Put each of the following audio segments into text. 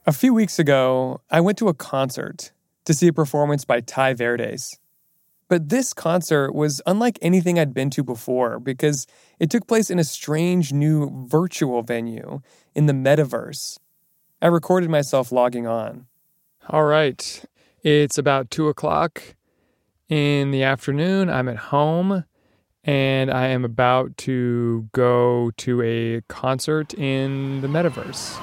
A few weeks ago, I went to a concert to see a performance by Ty Verdes. But this concert was unlike anything I'd been to before because it took place in a strange new virtual venue in the metaverse. I recorded myself logging on. All right, it's about 2 o'clock in the afternoon. I'm at home, and I am about to go to a concert in the metaverse.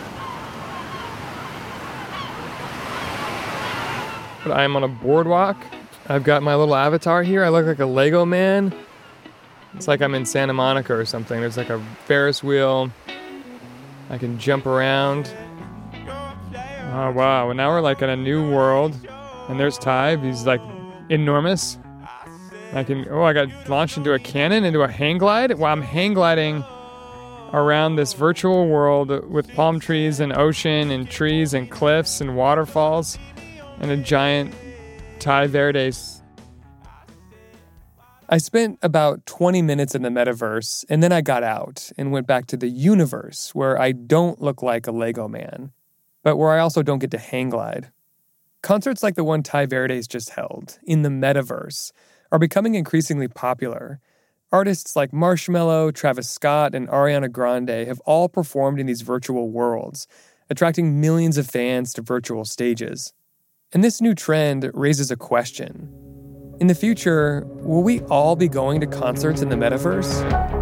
But I'm on a boardwalk. I've got my little avatar here. I look like a Lego man. It's like I'm in Santa Monica or something. There's like a Ferris wheel. I can jump around. Oh, wow. And now we're like in a new world. And there's Ty. He's like enormous. I got launched into a cannon, into a hang glide. Wow, I'm hang gliding around this virtual world with palm trees and ocean and trees and cliffs and waterfalls and a giant Ty Verdes. I spent about 20 minutes in the metaverse, and then I got out and went back to the universe where I don't look like a Lego man, but where I also don't get to hang glide. Concerts like the one Ty Verdes just held, in the metaverse, are becoming increasingly popular. Artists like Marshmello, Travis Scott, and Ariana Grande have all performed in these virtual worlds, attracting millions of fans to virtual stages. And this new trend raises a question. In the future, will we all be going to concerts in the metaverse?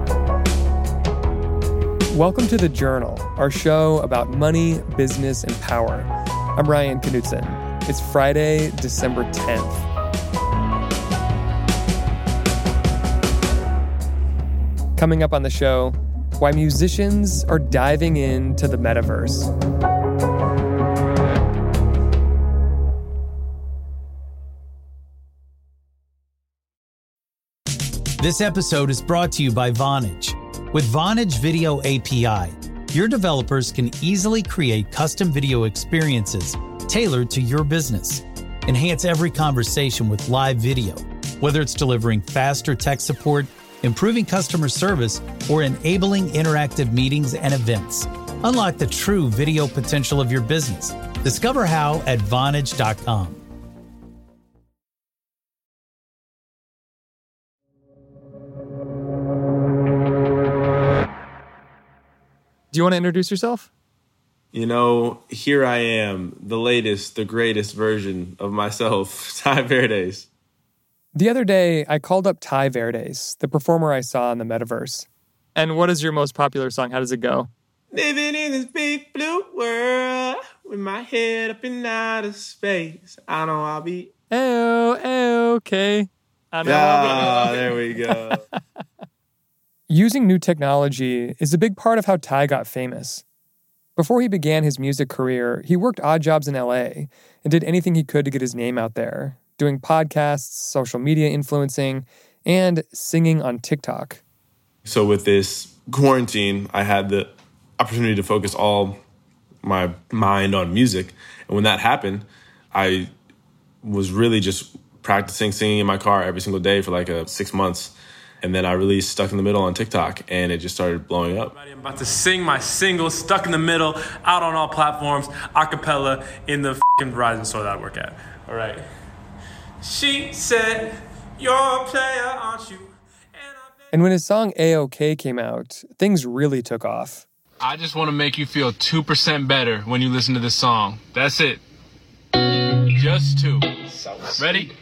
Welcome to The Journal, our show about money, business, and power. I'm Ryan Knutson. It's Friday, December 10th. Coming up on the show, why musicians are diving into the metaverse. This episode is brought to you by Vonage. With Vonage Video API, your developers can easily create custom video experiences tailored to your business. Enhance every conversation with live video, whether it's delivering faster tech support, improving customer service, or enabling interactive meetings and events. Unlock the true video potential of your business. Discover how at Vonage.com. Do you want to introduce yourself? You know, here I am, the latest, the greatest version of myself, Ty Verdes. The other day, I called up Ty Verdes, the performer I saw in the metaverse. And what is your most popular song? How does it go? Living in this big blue world with my head up in outer space. I know I'll be... okay. I know I'll be... there we go. Using new technology is a big part of how Ty got famous. Before he began his music career, he worked odd jobs in LA and did anything he could to get his name out there, doing podcasts, social media influencing, and singing on TikTok. So with this quarantine, I had the opportunity to focus all my mind on music. And when that happened, I was really just practicing singing in my car every single day for like 6 months. And then I released Stuck in the Middle on TikTok, and it just started blowing up. I'm about to sing my single, Stuck in the Middle, out on all platforms, a cappella, in the f***ing Verizon store that I work at. All right. She said, you're a player, aren't you? And when his song A-OK came out, things really took off. I just want to make you feel 2% better when you listen to this song. That's it. Just 2. Ready?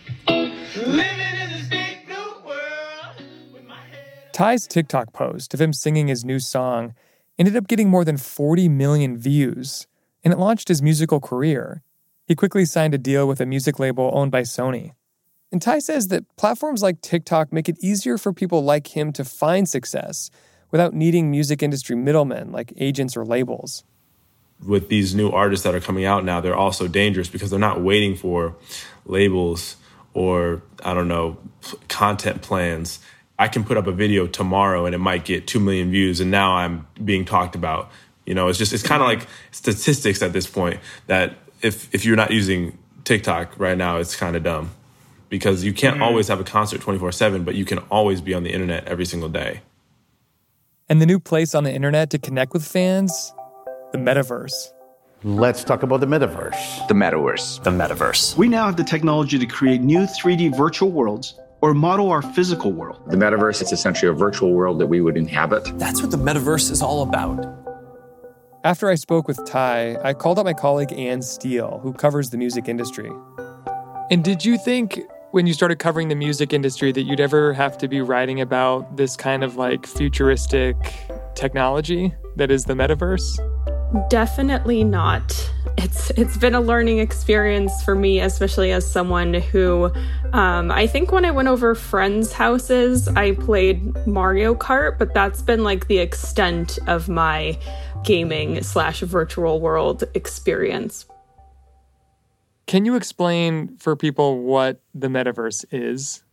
Ty's TikTok post of him singing his new song ended up getting more than 40 million views, and it launched his musical career. He quickly signed a deal with a music label owned by Sony. And Ty says that platforms like TikTok make it easier for people like him to find success without needing music industry middlemen like agents or labels. With these new artists that are coming out now, they're also dangerous because they're not waiting for labels or, content plans. I can put up a video tomorrow and it might get 2 million views, and now I'm being talked about. You know, it's kind of like statistics at this point that if you're not using TikTok right now, it's kind of dumb because you can't always have a concert 24/7, but you can always be on the internet every single day. And the new place on the internet to connect with fans? The metaverse. Let's talk about the metaverse. The metaverse. The metaverse. We now have the technology to create new 3D virtual worlds or model our physical world. The metaverse is essentially a virtual world that we would inhabit. That's what the metaverse is all about. After I spoke with Ty, I called up my colleague Ann Steele, who covers the music industry. And did you think when you started covering the music industry that you'd ever have to be writing about this kind of like futuristic technology that is the metaverse? Definitely not. It's been a learning experience for me, especially as someone who, I think when I went over friends' houses, I played Mario Kart, but that's been like the extent of my gaming/virtual world experience. Can you explain for people what the metaverse is?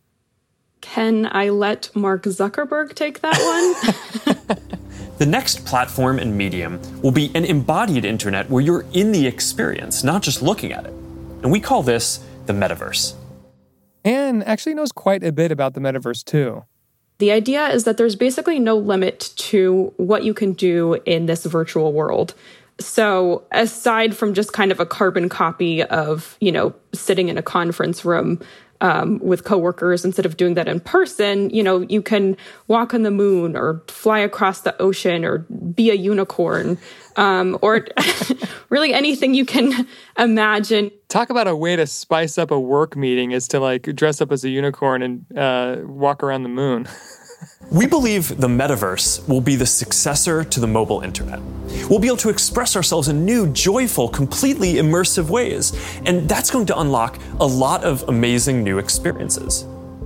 Can I let Mark Zuckerberg take that one? The next platform and medium will be an embodied internet where you're in the experience, not just looking at it. And we call this the metaverse. Anne actually knows quite a bit about the metaverse too. The idea is that there's basically no limit to what you can do in this virtual world. So aside from just kind of a carbon copy of, sitting in a conference room with coworkers, instead of doing that in person, you can walk on the moon or fly across the ocean or be a unicorn or really anything you can imagine. Talk about a way to spice up a work meeting is to like dress up as a unicorn and walk around the moon. We believe the metaverse will be the successor to the mobile internet. We'll be able to express ourselves in new, joyful, completely immersive ways. And that's going to unlock a lot of amazing new experiences.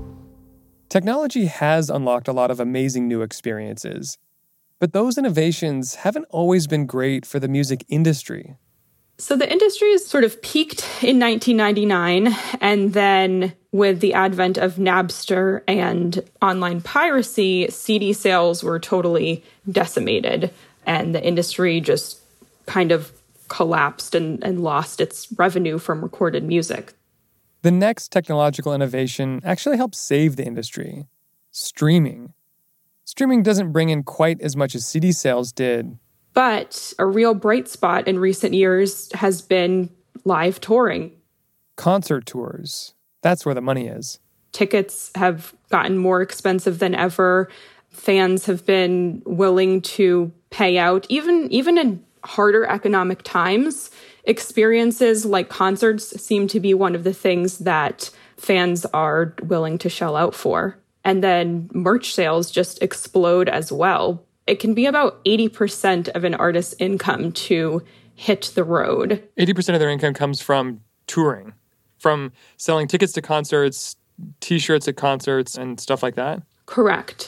Technology has unlocked a lot of amazing new experiences. But those innovations haven't always been great for the music industry. So the industry has sort of peaked in 1999, and then with the advent of Napster and online piracy, CD sales were totally decimated, and the industry just kind of collapsed and lost its revenue from recorded music. The next technological innovation actually helped save the industry: streaming. Streaming doesn't bring in quite as much as CD sales did. But a real bright spot in recent years has been live touring. Concert tours. That's where the money is. Tickets have gotten more expensive than ever. Fans have been willing to pay out, even in harder economic times. Experiences like concerts seem to be one of the things that fans are willing to shell out for. And then merch sales just explode as well. It can be about 80% of an artist's income to hit the road. 80% of their income comes from touring, from selling tickets to concerts, T-shirts at concerts, and stuff like that? Correct.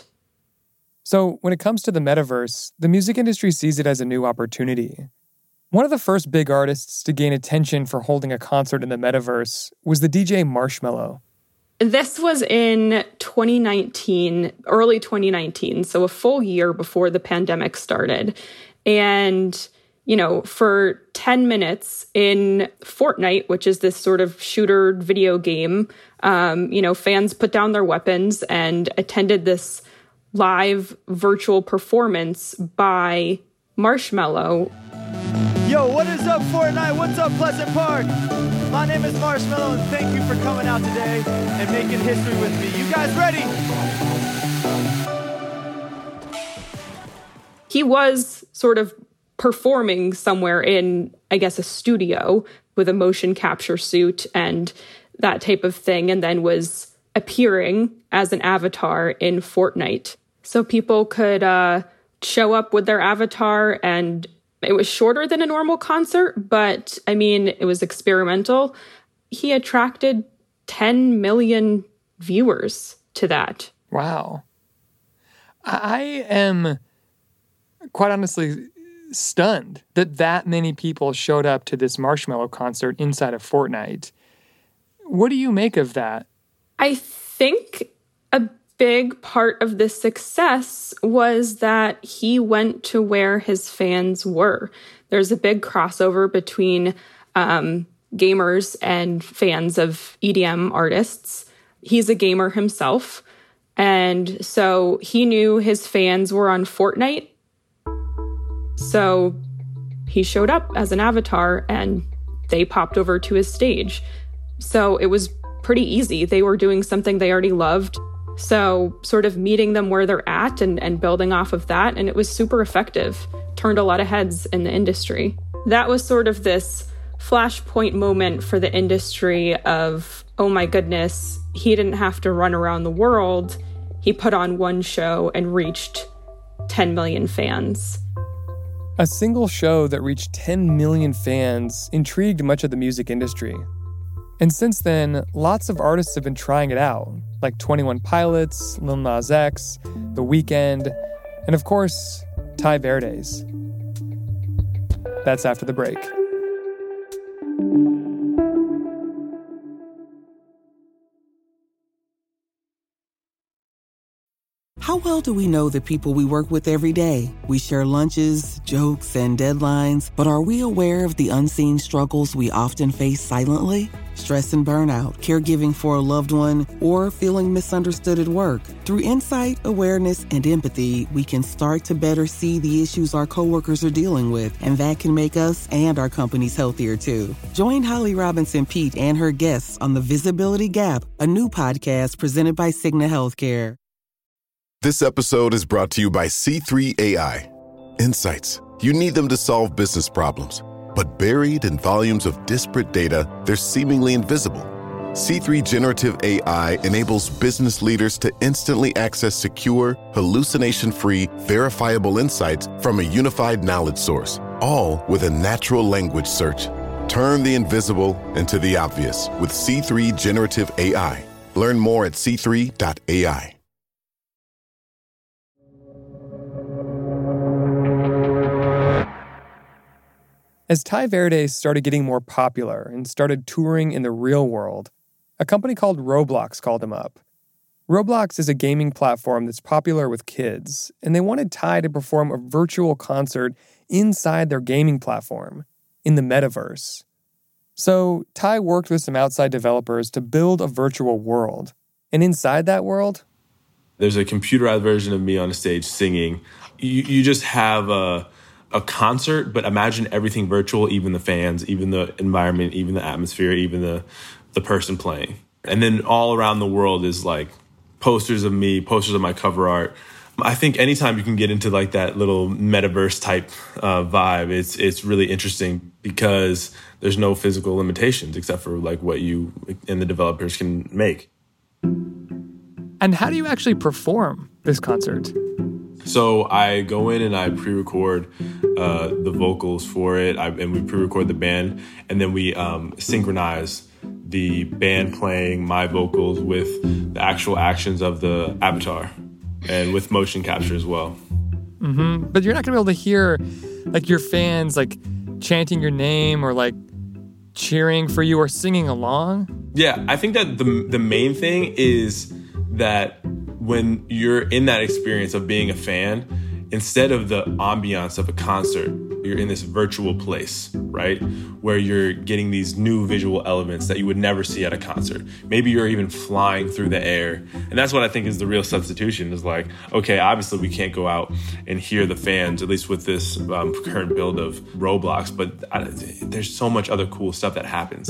So when it comes to the metaverse, the music industry sees it as a new opportunity. One of the first big artists to gain attention for holding a concert in the metaverse was the DJ Marshmello. This was in 2019, early 2019, so a full year before the pandemic started. And, for 10 minutes in Fortnite, which is this sort of shooter video game, fans put down their weapons and attended this live virtual performance by Marshmello. Yo, what is up, Fortnite? What's up, Pleasant Park? My name is Marshmello, and thank you for coming out today and making history with me. You guys ready? He was sort of performing somewhere in, I guess, a studio with a motion capture suit and that type of thing, and then was appearing as an avatar in Fortnite. So people could show up with their avatar, and it was shorter than a normal concert, but it was experimental. He attracted 10 million viewers to that. Wow. I am quite honestly stunned that many people showed up to this Marshmello concert inside of Fortnite. What do you make of that? I think a big part of the success was that he went to where his fans were. There's a big crossover between gamers and fans of EDM artists. He's a gamer himself, and so he knew his fans were on Fortnite. So he showed up as an avatar and they popped over to his stage. So it was pretty easy. They were doing something they already loved. So sort of meeting them where they're at and building off of that. And it was super effective. Turned a lot of heads in the industry. That was sort of this flashpoint moment for the industry of, oh my goodness, he didn't have to run around the world. He put on one show and reached 10 million fans. A single show that reached 10 million fans intrigued much of the music industry. And since then, lots of artists have been trying it out, like 21 Pilots, Lil Nas X, The Weeknd, and of course, Ty Verdes. That's after the break. How well do we know the people we work with every day? We share lunches, jokes, and deadlines, but are we aware of the unseen struggles we often face silently? Stress and burnout, caregiving for a loved one, or feeling misunderstood at work. Through insight, awareness, and empathy, we can start to better see the issues our coworkers are dealing with, and that can make us and our companies healthier too. Join Holly Robinson Peete and her guests on The Visibility Gap, a new podcast presented by Cigna Healthcare. This episode is brought to you by C3 AI. Insights. You need them to solve business problems. But buried in volumes of disparate data, they're seemingly invisible. C3 Generative AI enables business leaders to instantly access secure, hallucination-free, verifiable insights from a unified knowledge source, all with a natural language search. Turn the invisible into the obvious with C3 Generative AI. Learn more at c3.ai. As Ty Verdes started getting more popular and started touring in the real world, a company called Roblox called him up. Roblox is a gaming platform that's popular with kids, and they wanted Ty to perform a virtual concert inside their gaming platform, in the metaverse. So Ty worked with some outside developers to build a virtual world. And inside that world, there's a computerized version of me on a stage singing. You just have a concert, but imagine everything virtual, even the fans, even the environment, even the atmosphere, even the person playing. And then all around the world is like posters of me, posters of my cover art. I think anytime you can get into like that little metaverse type vibe, it's really interesting because there's no physical limitations except for like what you and the developers can make. And how do you actually perform this concert? So I go in and I pre-record the vocals for it, and we pre-record the band, and then we synchronize the band playing my vocals with the actual actions of the avatar, and with motion capture as well. Mm-hmm. But you're not gonna be able to hear like your fans like chanting your name or like cheering for you or singing along. Yeah, I think that the main thing is that when you're in that experience of being a fan, instead of the ambiance of a concert, you're in this virtual place, right? Where you're getting these new visual elements that you would never see at a concert. Maybe you're even flying through the air. And that's what I think is the real substitution is like, okay, obviously we can't go out and hear the fans, at least with this current build of Roblox, but there's so much other cool stuff that happens.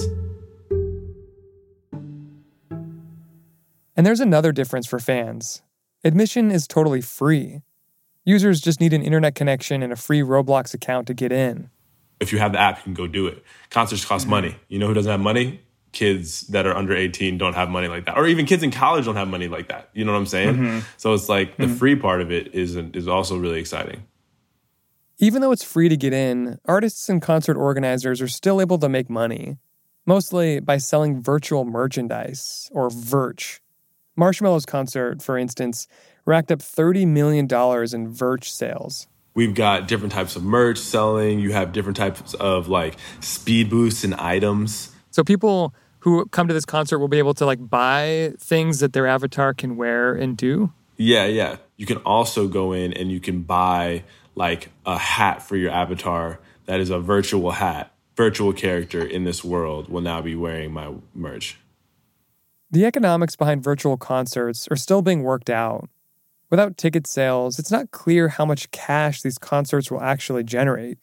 And there's another difference for fans. Admission is totally free. Users just need an internet connection and a free Roblox account to get in. If you have the app, you can go do it. Concerts cost money. You know who doesn't have money? Kids that are under 18 don't have money like that. Or even kids in college don't have money like that. You know what I'm saying? Mm-hmm. So it's like the free part of it is also really exciting. Even though it's free to get in, artists and concert organizers are still able to make money, mostly by selling virtual merchandise, or Virch. Marshmello's concert, for instance, racked up $30 million in Virch sales. We've got different types of merch selling. You have different types of like speed boosts and items. So people who come to this concert will be able to like buy things that their avatar can wear and do? Yeah. You can also go in and you can buy like a hat for your avatar that is a virtual hat. Virtual character in this world will now be wearing my merch. The economics behind virtual concerts are still being worked out. Without ticket sales, it's not clear how much cash these concerts will actually generate.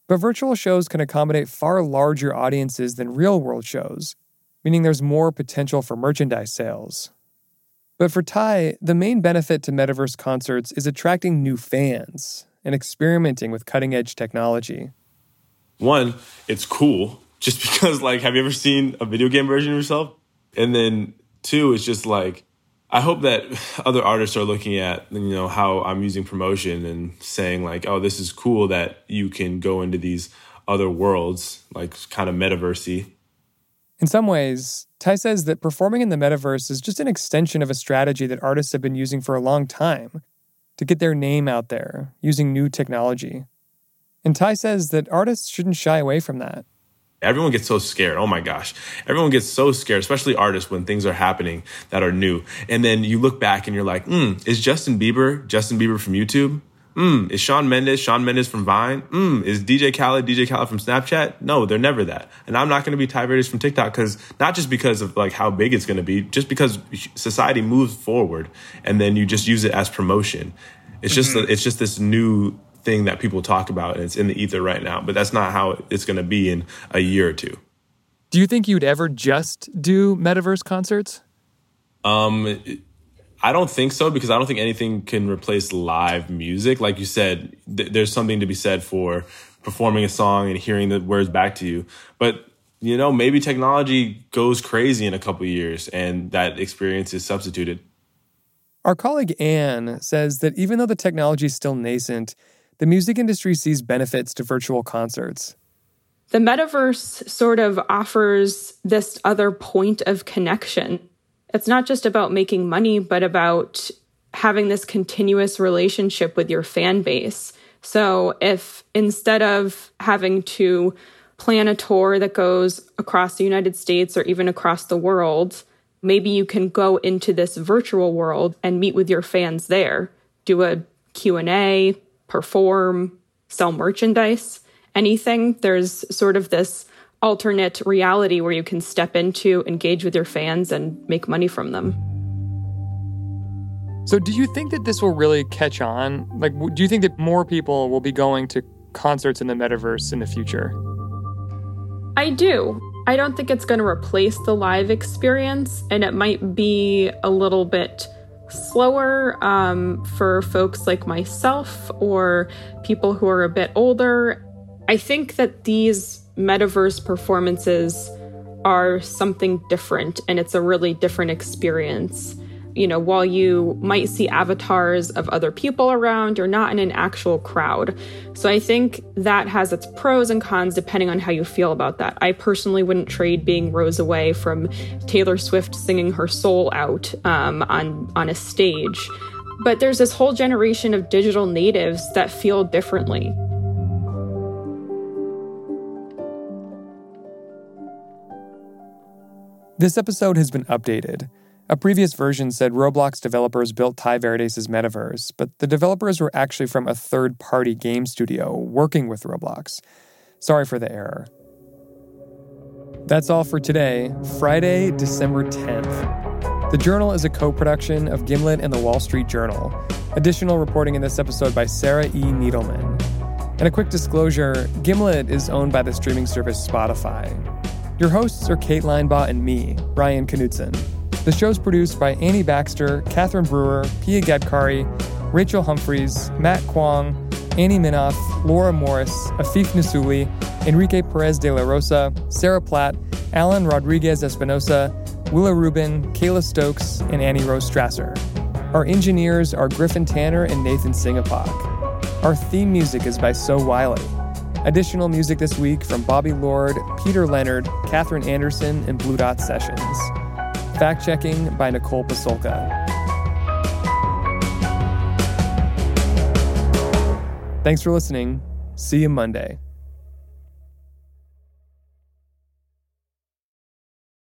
But virtual shows can accommodate far larger audiences than real-world shows, meaning there's more potential for merchandise sales. But for Ty, the main benefit to metaverse concerts is attracting new fans and experimenting with cutting-edge technology. One, it's cool, just because, like, have you ever seen a video game version of yourself? And then two, it's just like, I hope that other artists are looking at, how I'm using promotion and saying like, oh, this is cool that you can go into these other worlds, like kind of metaverse-y. In some ways, Ty says that performing in the metaverse is just an extension of a strategy that artists have been using for a long time to get their name out there using new technology. And Ty says that artists shouldn't shy away from that. Everyone gets so scared. Oh my gosh. Everyone gets so scared, especially artists, when things are happening that are new. And then you look back and you're like, is Justin Bieber from YouTube? Is Shawn Mendes from Vine? Is DJ Khaled from Snapchat? No, they're never that. And I'm not going to be Ty Verdes from TikTok, not just because of like how big it's going to be, just because society moves forward and then you just use it as promotion. It's just this new thing that people talk about, and it's in the ether right now, but that's not how it's going to be in a year or two. Do you think you'd ever just do metaverse concerts? I don't think so, because I don't think anything can replace live music. Like you said, there's something to be said for performing a song and hearing the words back to you. But, maybe technology goes crazy in a couple of years and that experience is substituted. Our colleague Anne says that even though the technology is still nascent, the music industry sees benefits to virtual concerts. The metaverse sort of offers this other point of connection. It's not just about making money, but about having this continuous relationship with your fan base. So if instead of having to plan a tour that goes across the United States or even across the world, maybe you can go into this virtual world and meet with your fans there, do a Q&A, perform, sell merchandise, anything. There's sort of this alternate reality where you can step into, engage with your fans, and make money from them. So do you think that this will really catch on? Like, do you think that more people will be going to concerts in the metaverse in the future? I do. I don't think it's going to replace the live experience, and it might be a little bit slower for folks like myself or people who are a bit older. I think that these metaverse performances are something different, and it's a really different experience. While you might see avatars of other people around, you're not in an actual crowd. So I think that has its pros and cons depending on how you feel about that. I personally wouldn't trade being rows away from Taylor Swift singing her soul out on a stage. But there's this whole generation of digital natives that feel differently. This episode has been updated. A previous version said Roblox developers built Ty Verdes' metaverse, but the developers were actually from a third-party game studio working with Roblox. Sorry for the error. That's all for today, Friday, December 10th. The Journal is a co-production of Gimlet and the Wall Street Journal. Additional reporting in this episode by Sarah E. Needleman. And a quick disclosure, Gimlet is owned by the streaming service Spotify. Your hosts are Kate Linebaugh and me, Ryan Knutson. The show's produced by Annie Baxter, Catherine Brewer, Pia Gadkari, Rachel Humphreys, Matt Kwong, Annie Minoff, Laura Morris, Afif Nasuli, Enrique Perez de la Rosa, Sarah Platt, Alan Rodriguez Espinosa, Willa Rubin, Kayla Stokes, and Annie Rose Strasser. Our engineers are Griffin Tanner and Nathan Singapak. Our theme music is by So Wiley. Additional music this week from Bobby Lord, Peter Leonard, Catherine Anderson, and Blue Dot Sessions. Fact-checking by Nicole Pasolka. Thanks for listening. See you Monday.